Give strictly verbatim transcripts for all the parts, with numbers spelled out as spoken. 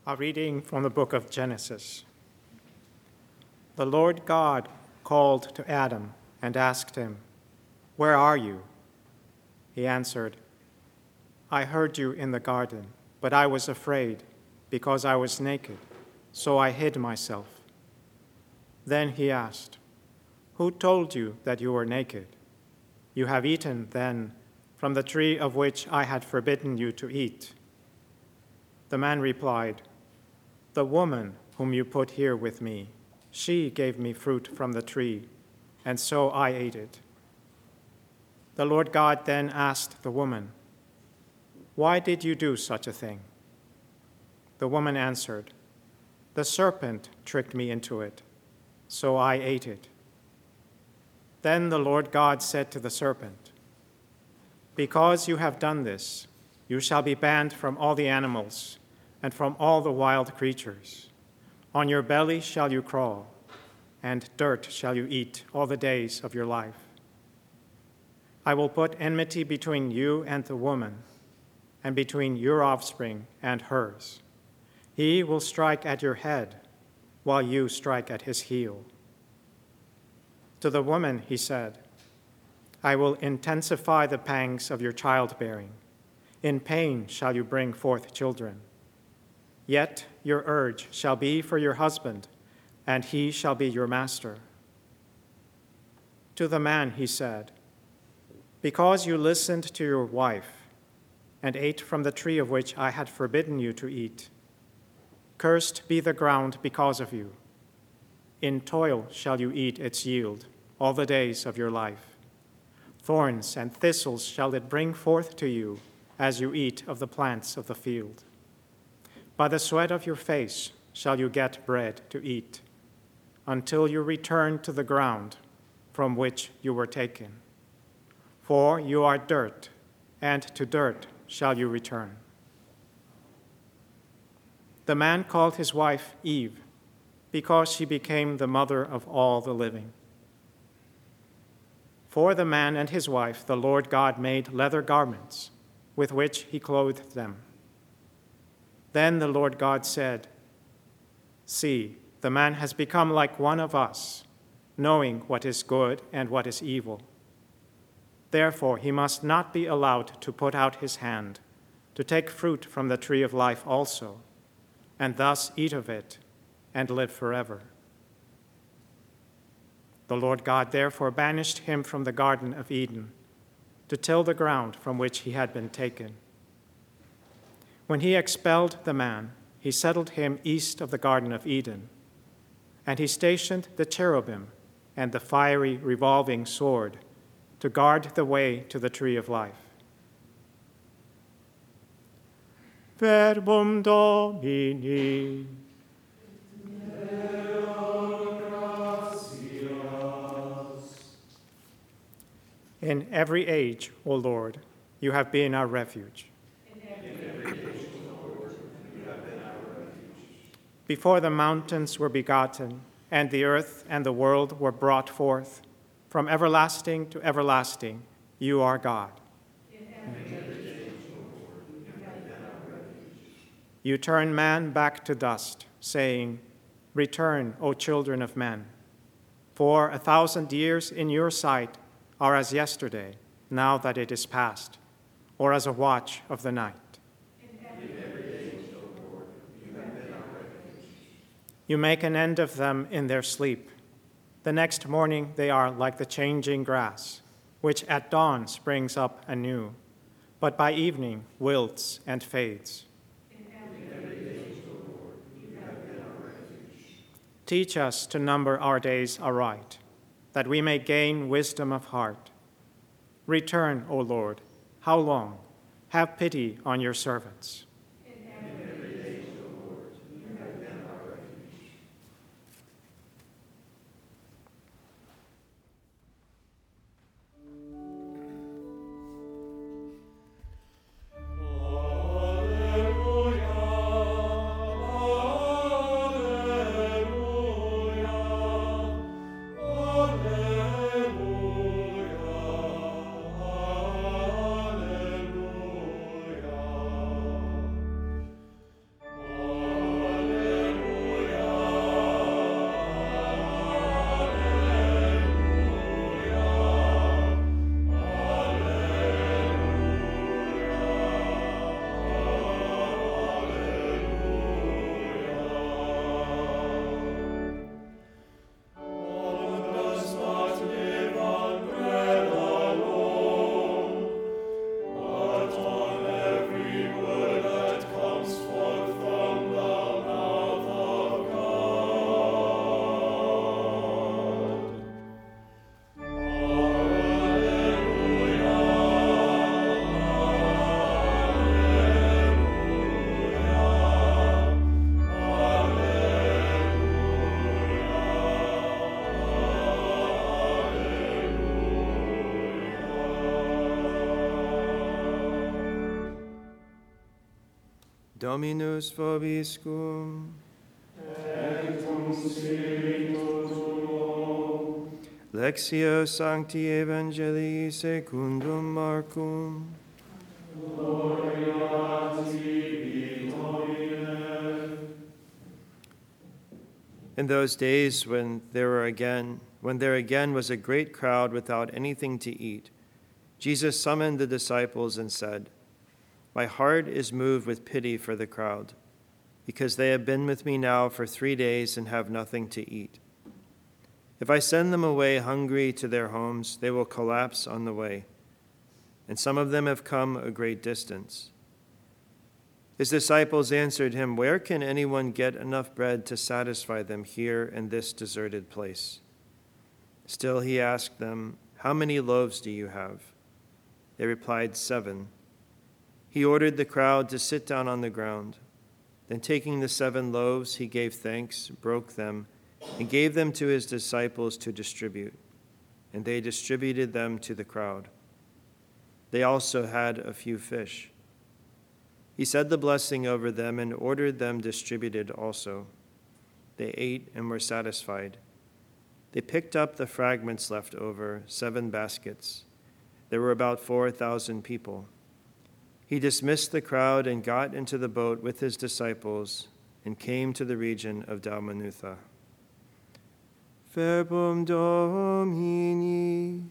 A reading from the book of Genesis. The Lord God called to Adam and asked him, "Where are you?" He answered, "I heard you in the garden, but I was afraid because I was naked, so I hid myself." Then he asked, "Who told you that you were naked? You have eaten, then, from the tree of which I had forbidden you to eat." The man replied, "The woman whom you put here with me, she gave me fruit from the tree, and so I ate it." The Lord God then asked the woman, "Why did you do such a thing?" The woman answered, "The serpent tricked me into it, so I ate it." Then the Lord God said to the serpent, "Because you have done this, you shall be banned from all the animals and from all the wild creatures. On your belly shall you crawl, and dirt shall you eat all the days of your life. I will put enmity between you and the woman, and between your offspring and hers. He will strike at your head, while you strike at his heel." To the woman he said, "I will intensify the pangs of your childbearing. In pain shall you bring forth children. Yet your urge shall be for your husband, and he shall be your master." To the man he said, "Because you listened to your wife and ate from the tree of which I had forbidden you to eat, cursed be the ground because of you. In toil shall you eat its yield all the days of your life. Thorns and thistles shall it bring forth to you as you eat of the plants of the field. By the sweat of your face shall you get bread to eat, until you return to the ground from which you were taken. For you are dirt, and to dirt shall you return." The man called his wife Eve, because she became the mother of all the living. For the man and his wife the Lord God made leather garments, with which he clothed them. Then the Lord God said, "See, the man has become like one of us, knowing what is good and what is evil. Therefore he must not be allowed to put out his hand, to take fruit from the tree of life also, and thus eat of it and live forever." The Lord God therefore banished him from the Garden of Eden, to till the ground from which he had been taken. When he expelled the man, he settled him east of the Garden of Eden, and he stationed the cherubim and the fiery revolving sword to guard the way to the tree of life. Verbum Domini. In every age, O Lord, you have been our refuge. Before the mountains were begotten, and the earth and the world were brought forth, from everlasting to everlasting, you are God. You turn man back to dust, saying, "Return, O children of men. For a thousand years in your sight are as yesterday, now that it is past, or as a watch of the night." You make an end of them in their sleep. The next morning they are like the changing grass, which at dawn springs up anew, but by evening wilts and fades. Teach us to number our days aright, that we may gain wisdom of heart. Return, O Lord, how long? Have pity on your servants. Dominus vobiscum. Et cum spiritu tuo. Lectio Sancti Evangelii secundum Marcum. Gloria a tibi, Domine. In those days when there were again, when there again was a great crowd without anything to eat, Jesus summoned the disciples and said, "My heart is moved with pity for the crowd, because they have been with me now for three days and have nothing to eat. If I send them away hungry to their homes, they will collapse on the way, and some of them have come a great distance." His disciples answered him, "Where can anyone get enough bread to satisfy them here in this deserted place?" Still he asked them, "How many loaves do you have?" They replied, "Seven." He ordered the crowd to sit down on the ground. Then taking the seven loaves, he gave thanks, broke them, and gave them to his disciples to distribute. And they distributed them to the crowd. They also had a few fish. He said the blessing over them and ordered them distributed also. They ate and were satisfied. They picked up the fragments left over, seven baskets. There were about four thousand people. He dismissed the crowd and got into the boat with his disciples and came to the region of Dalmanutha. Verbum Domini.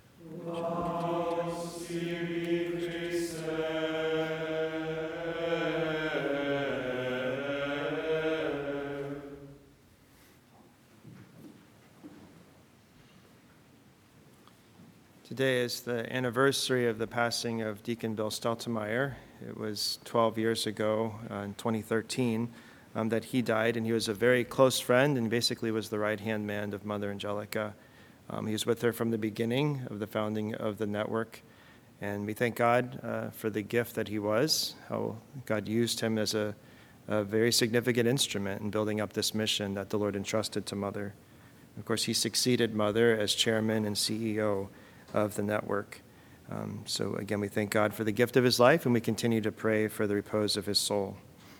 Today is the anniversary of the passing of Deacon Bill Steltemeyer. It was twelve years ago, uh, in twenty thirteen, um, that he died, and he was a very close friend and basically was the right-hand man of Mother Angelica. Um, he was with her from the beginning of the founding of the network, and we thank God uh, for the gift that he was, how God used him as a, a very significant instrument in building up this mission that the Lord entrusted to Mother. Of course, he succeeded Mother as chairman and C E O of the network. Um, so again, we thank God for the gift of his life, and we continue to pray for the repose of his soul.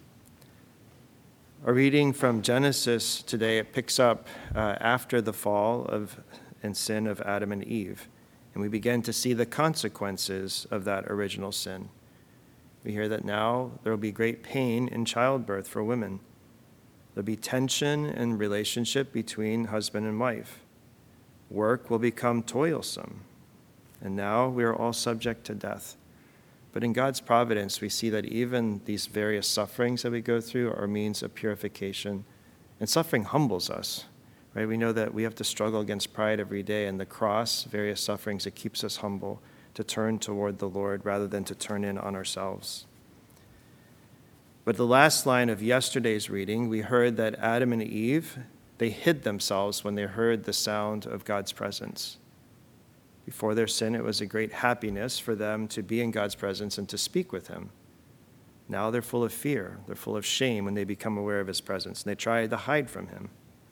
Our reading from Genesis today, it picks up uh, after the fall of and sin of Adam and Eve, and we begin to see the consequences of that original sin. We hear that now there will be great pain in childbirth for women. There'll be tension in relationship between husband and wife. Work will become toilsome. And now we are all subject to death. But in God's providence, we see that even these various sufferings that we go through are means of purification. And suffering humbles us, right? We know that we have to struggle against pride every day, and the cross, various sufferings, it keeps us humble to turn toward the Lord rather than to turn in on ourselves. But the last line of yesterday's reading, we heard that Adam and Eve, they hid themselves when they heard the sound of God's presence. Before their sin, it was a great happiness for them to be in God's presence and to speak with him. Now they're full of fear. They're full of shame when they become aware of his presence, and they try to hide from him.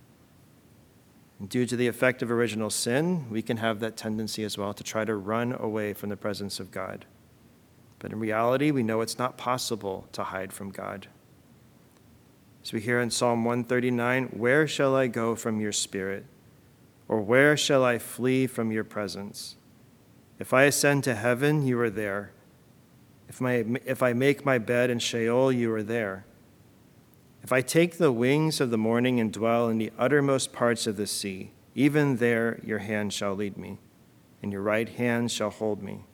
And due to the effect of original sin, we can have that tendency as well to try to run away from the presence of God. But in reality, we know it's not possible to hide from God. As we hear in Psalm one thirty-nine, "Where shall I go from your spirit? Or where shall I flee from your presence? If I ascend to heaven, you are there. If, my, if I make my bed in Sheol, you are there. If I take the wings of the morning and dwell in the uttermost parts of the sea, even there your hand shall lead me, and your right hand shall hold me.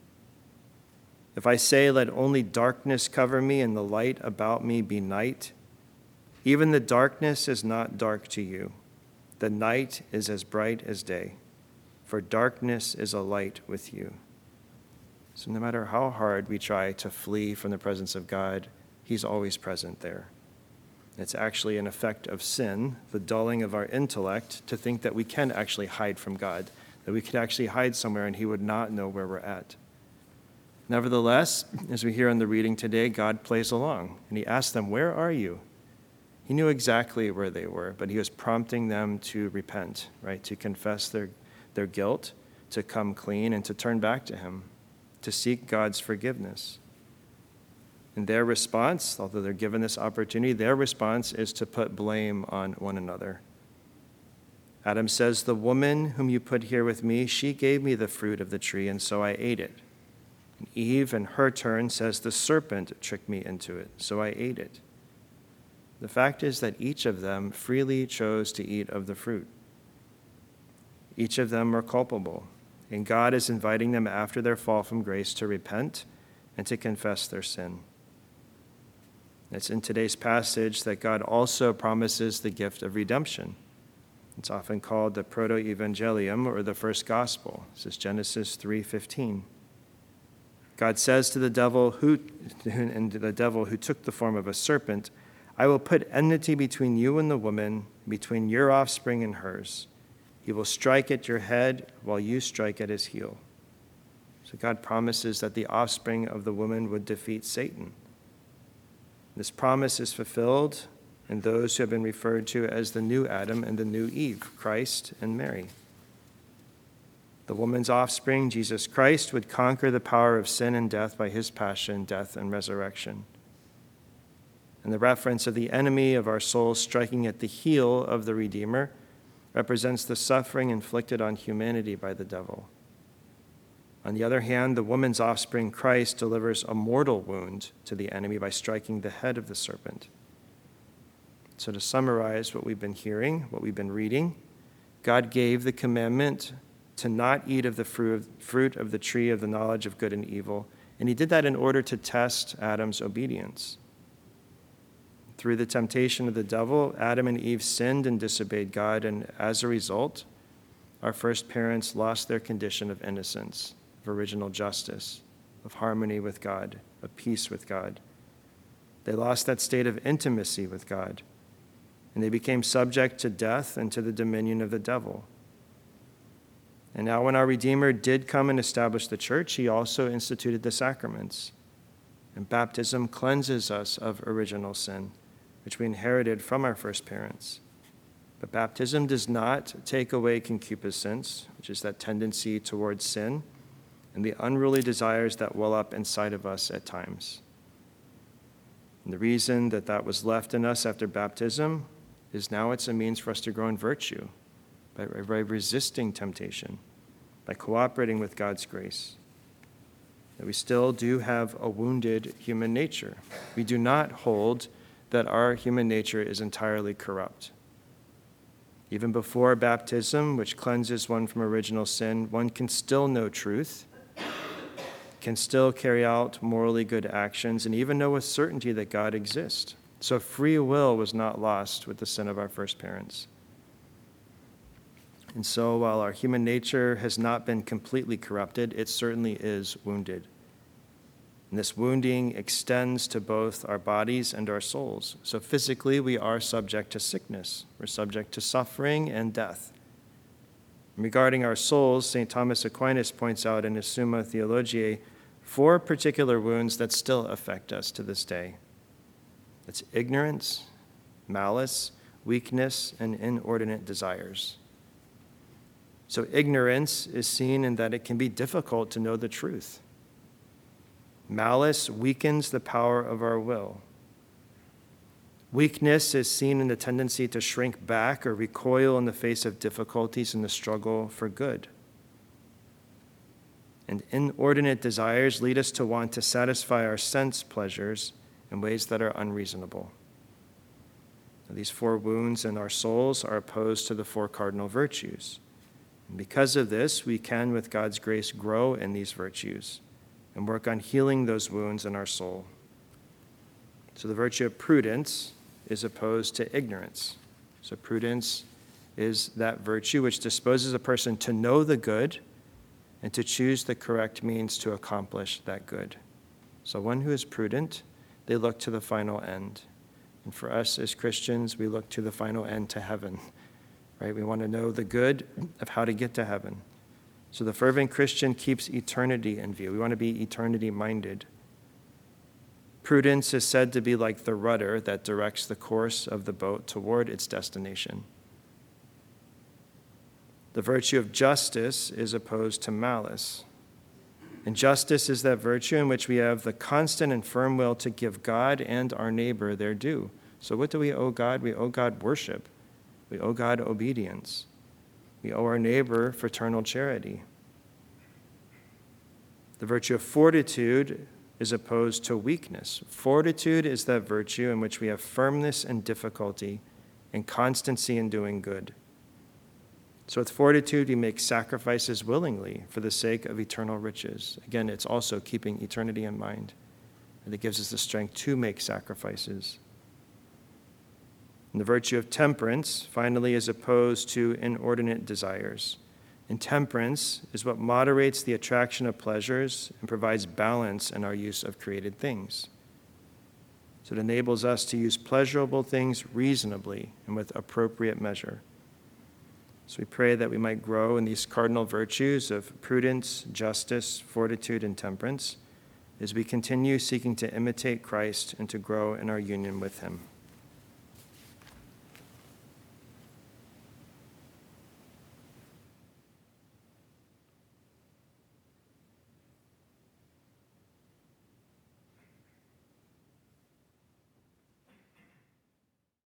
If I say, let only darkness cover me and the light about me be night, even the darkness is not dark to you. The night is as bright as day, for darkness is a light with you." So no matter how hard we try to flee from the presence of God, he's always present there. It's actually an effect of sin, the dulling of our intellect, to think that we can actually hide from God, that we could actually hide somewhere and he would not know where we're at. Nevertheless, as we hear in the reading today, God plays along, and he asks them, "Where are you?" He knew exactly where they were, but he was prompting them to repent, right? To confess their, their guilt, to come clean, and to turn back to him, to seek God's forgiveness. And their response, although they're given this opportunity, their response is to put blame on one another. Adam says, "The woman whom you put here with me, she gave me the fruit of the tree, and so I ate it." And Eve, in her turn, says, "The serpent tricked me into it, so I ate it." The fact is that each of them freely chose to eat of the fruit. Each of them are culpable, and God is inviting them after their fall from grace to repent and to confess their sin. It's in today's passage that God also promises the gift of redemption. It's often called the proto-evangelium, or the first gospel. This is Genesis three fifteen. God says to the devil who and the devil who took the form of a serpent, "I will put enmity between you and the woman, between your offspring and hers. He will strike at your head while you strike at his heel." So God promises that the offspring of the woman would defeat Satan. This promise is fulfilled in those who have been referred to as the new Adam and the new Eve, Christ and Mary. The woman's offspring, Jesus Christ, would conquer the power of sin and death by his passion, death, and resurrection. And the reference of the enemy of our souls striking at the heel of the Redeemer represents the suffering inflicted on humanity by the devil. On the other hand, the woman's offspring, Christ, delivers a mortal wound to the enemy by striking the head of the serpent. So to summarize what we've been hearing, what we've been reading, God gave the commandment to not eat of the fruit of the tree of the knowledge of good and evil, and he did that in order to test Adam's obedience. Through the temptation of the devil, Adam and Eve sinned and disobeyed God, and as a result, our first parents lost their condition of innocence, of original justice, of harmony with God, of peace with God. They lost that state of intimacy with God, and they became subject to death and to the dominion of the devil. And now when our Redeemer did come and establish the church, he also instituted the sacraments. And baptism cleanses us of original sin, which we inherited from our first parents. But baptism does not take away concupiscence, which is that tendency towards sin, and the unruly desires that well up inside of us at times. And the reason that that was left in us after baptism is now it's a means for us to grow in virtue, by, by resisting temptation, by cooperating with God's grace. That we still do have a wounded human nature. We do not hold that our human nature is entirely corrupt. Even before baptism, which cleanses one from original sin, one can still know truth, can still carry out morally good actions, and even know with certainty that God exists. So free will was not lost with the sin of our first parents. And so while our human nature has not been completely corrupted, it certainly is wounded. And this wounding extends to both our bodies and our souls. So physically, we are subject to sickness. We're subject to suffering and death. And regarding our souls, Saint Thomas Aquinas points out in his Summa Theologiae four particular wounds that still affect us to this day. It's ignorance, malice, weakness, and inordinate desires. So ignorance is seen in that it can be difficult to know the truth. Malice weakens the power of our will. Weakness is seen in the tendency to shrink back or recoil in the face of difficulties in the struggle for good. And inordinate desires lead us to want to satisfy our sense pleasures in ways that are unreasonable. Now, these four wounds in our souls are opposed to the four cardinal virtues. And because of this, we can, with God's grace, grow in these virtues and work on healing those wounds in our soul. So the virtue of prudence is opposed to ignorance. So prudence is that virtue which disposes a person to know the good and to choose the correct means to accomplish that good. So one who is prudent, they look to the final end. And for us as Christians, we look to the final end, to heaven, right? We want to know the good of how to get to heaven. So the fervent Christian keeps eternity in view. We want to be eternity-minded. Prudence is said to be like the rudder that directs the course of the boat toward its destination. The virtue of justice is opposed to malice. And justice is that virtue in which we have the constant and firm will to give God and our neighbor their due. So what do we owe God? We owe God worship. We owe God obedience. We owe our neighbor fraternal charity. The virtue of fortitude is opposed to weakness. Fortitude is that virtue in which we have firmness in difficulty and constancy in doing good. So with fortitude, we make sacrifices willingly for the sake of eternal riches. Again, it's also keeping eternity in mind, and it gives us the strength to make sacrifices. And the virtue of temperance, finally, is opposed to inordinate desires. And temperance is what moderates the attraction of pleasures and provides balance in our use of created things. So it enables us to use pleasurable things reasonably and with appropriate measure. So we pray that we might grow in these cardinal virtues of prudence, justice, fortitude, and temperance as we continue seeking to imitate Christ and to grow in our union with him.